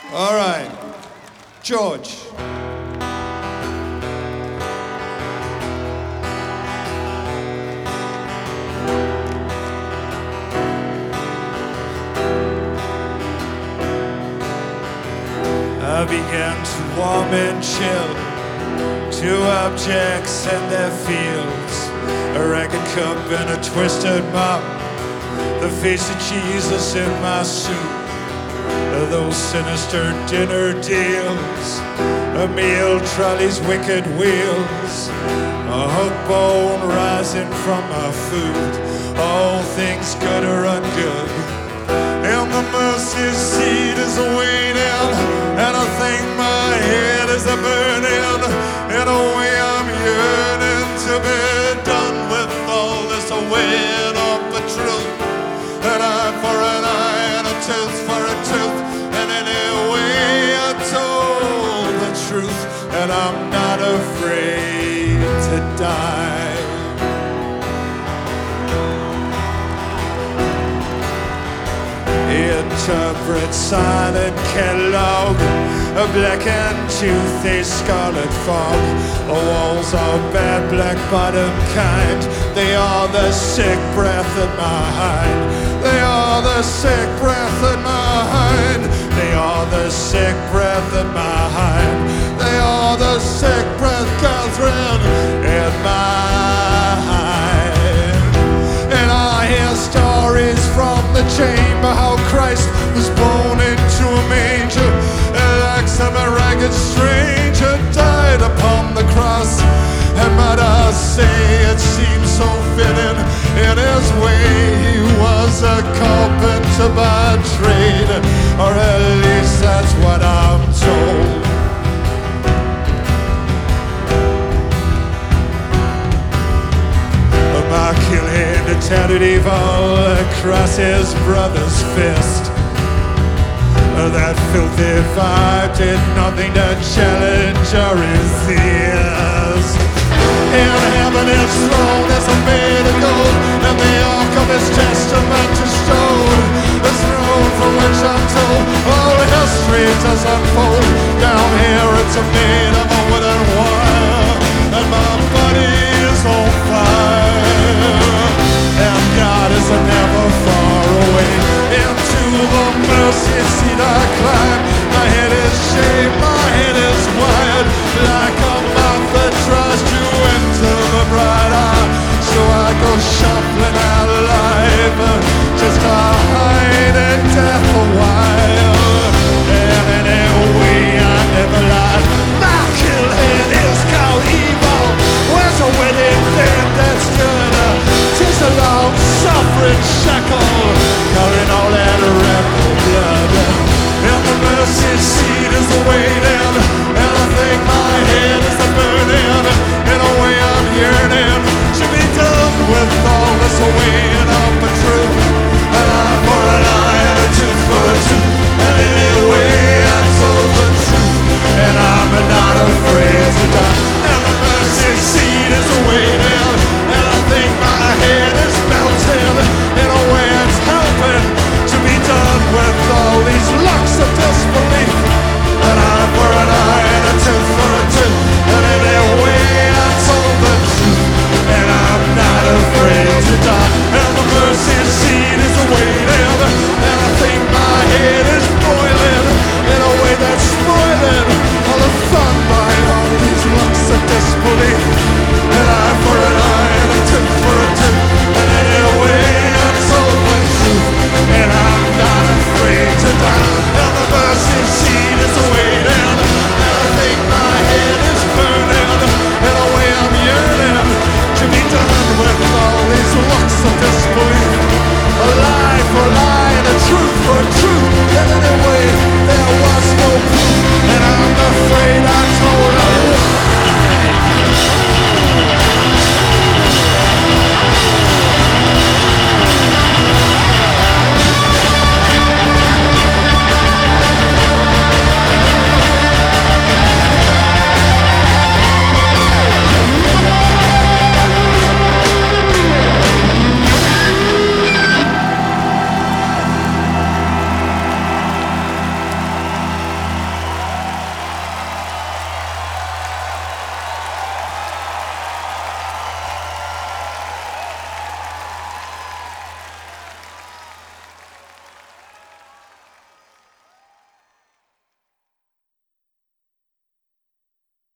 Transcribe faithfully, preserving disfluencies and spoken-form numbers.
All right, George. I began to warm and chill to objects and their fields, a ragged cup and a twisted mop, the face of Jesus in my soup, those sinister dinner deals, a meal trolley's wicked wheels, a hook bone rising from my food, all things good or ungood, and the mercy seat is waiting, and I think my head is a burning, in a way I'm yearning to be done with all this weighing up the truth, an eye for an eye and a tooth for a tooth, and anyway I told the truth, and I'm not afraid to die. Interpret silent Kellogg, a black and tooth-faced scarlet fog. The walls are bad, black-bottom kind. They are the sick breath in my hind. They are the sick breath in my hind. They are the sick breath in my hind. They are the sick breath, Catherine, in my hind. And I hear stories from the chamber how Christ was born into a manger, and like some ragged stranger died upon the cross. And might I say it seems so fitting, in his way he was a carpenter by trade, or at least that's what I'm told. My kill hand tattered evil across his brother's fist. That filthy vibe did nothing to challenge or resist. In heaven his throne is made of gold, and the ark of his testimony